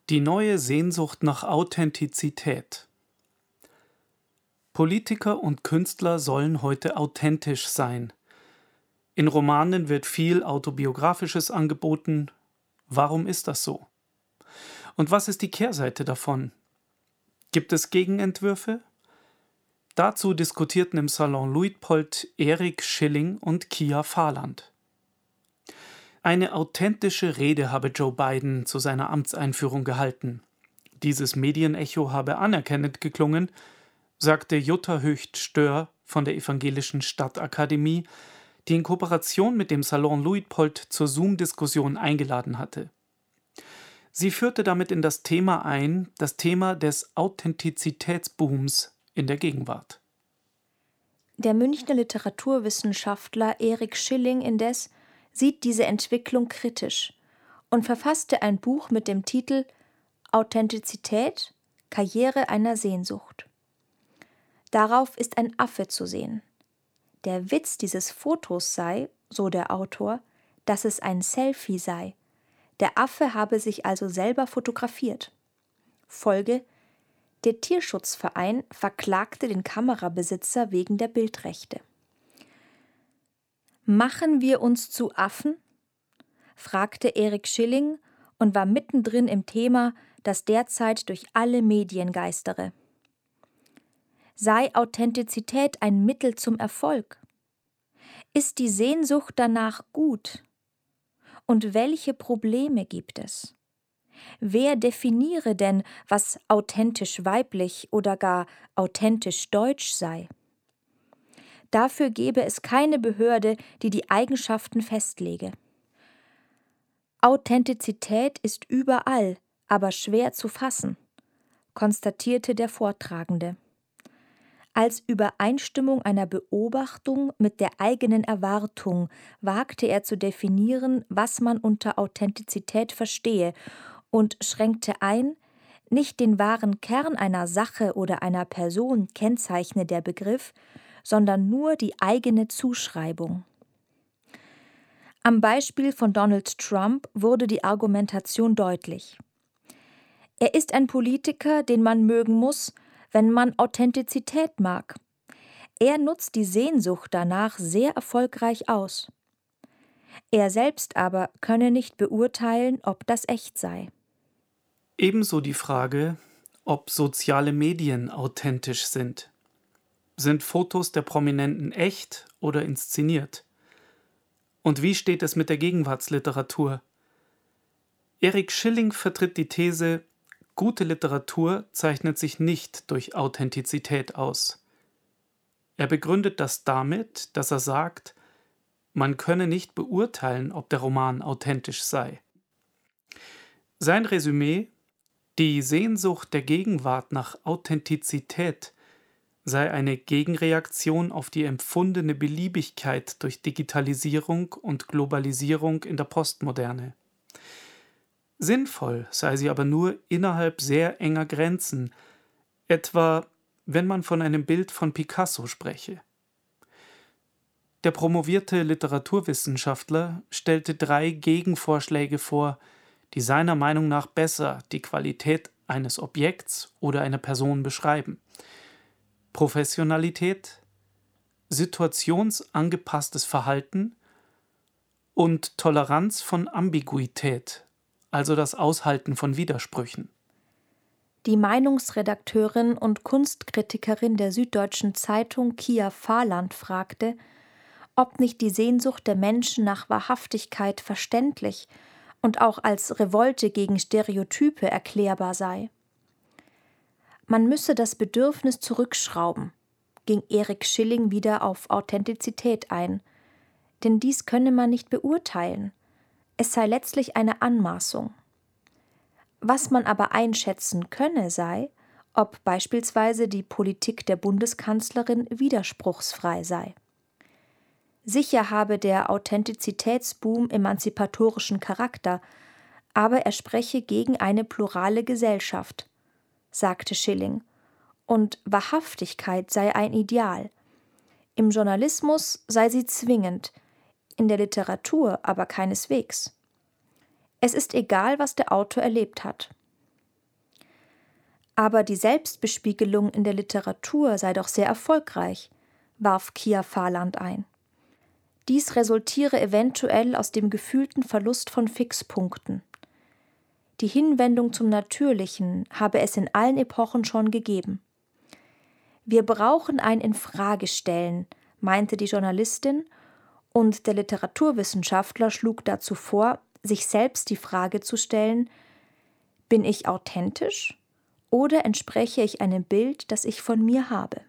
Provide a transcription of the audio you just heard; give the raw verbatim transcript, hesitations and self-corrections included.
Die neue Sehnsucht nach Authentizität. Politiker und Künstler sollen heute authentisch sein. In Romanen wird viel Autobiografisches angeboten. Warum ist das so? Und was ist die Kehrseite davon? Gibt es Gegenentwürfe? Dazu diskutierten im Salon Luitpold Erik Schilling und Kia Fahland. Eine authentische Rede habe Joe Biden zu seiner Amtseinführung gehalten. Dieses Medienecho habe anerkennend geklungen, sagte Jutta Höcht-Stör von der Evangelischen Stadtakademie, die in Kooperation mit dem Salon Luitpold zur Zoom-Diskussion eingeladen hatte. Sie führte damit in das Thema ein, das Thema des Authentizitätsbooms in der Gegenwart. Der Münchner Literaturwissenschaftler Erik Schilling indes sieht diese Entwicklung kritisch und verfasste ein Buch mit dem Titel »Authentizität – Karriere einer Sehnsucht«. Darauf ist ein Affe zu sehen. Der Witz dieses Fotos sei, so der Autor, dass es ein Selfie sei. Der Affe habe sich also selber fotografiert. Folge: Der Tierschutzverein verklagte den Kamerabesitzer wegen der Bildrechte. »Machen wir uns zu Affen?« fragte Erik Schilling und war mittendrin im Thema, das derzeit durch alle Medien geistere. Sei Authentizität ein Mittel zum Erfolg? Ist die Sehnsucht danach gut? Und welche Probleme gibt es? Wer definiere denn, was authentisch weiblich oder gar authentisch deutsch sei? Dafür gäbe es keine Behörde, die die Eigenschaften festlege. Authentizität ist überall, aber schwer zu fassen, konstatierte der Vortragende. Als Übereinstimmung einer Beobachtung mit der eigenen Erwartung wagte er zu definieren, was man unter Authentizität verstehe, und schränkte ein, nicht den wahren Kern einer Sache oder einer Person kennzeichne der Begriff, sondern nur die eigene Zuschreibung. Am Beispiel von Donald Trump wurde die Argumentation deutlich. Er ist ein Politiker, den man mögen muss, wenn man Authentizität mag. Er nutzt die Sehnsucht danach sehr erfolgreich aus. Er selbst aber könne nicht beurteilen, ob das echt sei. Ebenso die Frage, ob soziale Medien authentisch sind. Sind Fotos der Prominenten echt oder inszeniert? Und wie steht es mit der Gegenwartsliteratur? Erik Schilling vertritt die These, gute Literatur zeichnet sich nicht durch Authentizität aus. Er begründet das damit, dass er sagt, man könne nicht beurteilen, ob der Roman authentisch sei. Sein Resümee: Die Sehnsucht der Gegenwart nach Authentizität sei eine Gegenreaktion auf die empfundene Beliebigkeit durch Digitalisierung und Globalisierung in der Postmoderne. Sinnvoll sei sie aber nur innerhalb sehr enger Grenzen, etwa wenn man von einem Bild von Picasso spreche. Der promovierte Literaturwissenschaftler stellte drei Gegenvorschläge vor, die seiner Meinung nach besser die Qualität eines Objekts oder einer Person beschreiben: Professionalität, situationsangepasstes Verhalten und Toleranz von Ambiguität, also das Aushalten von Widersprüchen. Die Meinungsredakteurin und Kunstkritikerin der Süddeutschen Zeitung Kia Fahland fragte, ob nicht die Sehnsucht der Menschen nach Wahrhaftigkeit verständlich und auch als Revolte gegen Stereotype erklärbar sei. Man müsse das Bedürfnis zurückschrauben, ging Erik Schilling wieder auf Authentizität ein, denn dies könne man nicht beurteilen. Es sei letztlich eine Anmaßung. Was man aber einschätzen könne, sei, ob beispielsweise die Politik der Bundeskanzlerin widerspruchsfrei sei. Sicher habe der Authentizitätsboom emanzipatorischen Charakter, aber er spreche gegen eine plurale Gesellschaft, sagte Schilling, und Wahrhaftigkeit sei ein Ideal. Im Journalismus sei sie zwingend, in der Literatur aber keineswegs. Es ist egal, was der Autor erlebt hat. Aber die Selbstbespiegelung in der Literatur sei doch sehr erfolgreich, warf Kia Fahrland ein. Dies resultiere eventuell aus dem gefühlten Verlust von Fixpunkten. Die Hinwendung zum Natürlichen habe es in allen Epochen schon gegeben. Wir brauchen ein Infragestellen, meinte die Journalistin, und der Literaturwissenschaftler schlug dazu vor, sich selbst die Frage zu stellen: Bin ich authentisch oder entspreche ich einem Bild, das ich von mir habe?